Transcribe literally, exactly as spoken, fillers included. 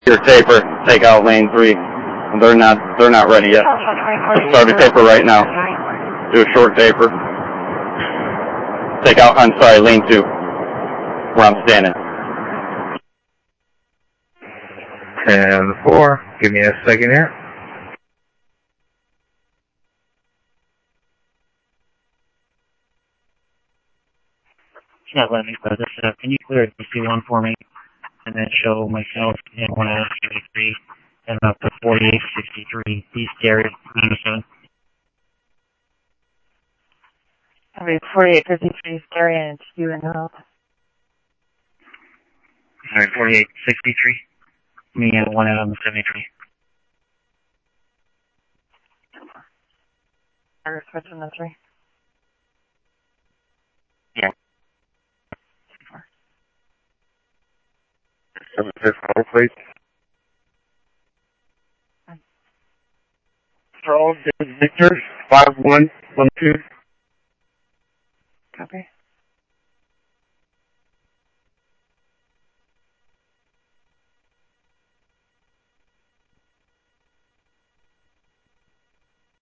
Your taper, take out lane three. They're not, they're not ready yet. Start a taper right now. Do a short taper. Take out, I'm sorry, lane two, where I'm standing. ten four, give me a second here. Yeah, let me start this up. Can you clear it to C one for me? And then show myself and one out of seventy-three and up to forty-eight sixty-three. He's scary. Minnesota. I mean, forty-eight fifty-three, scary, and it's you and help. Alright, forty-eight sixty-three. Me and one out of seventy-three. Are switching the three? Yeah. seven six one, please. Charles, Victor, five one one two. Copy.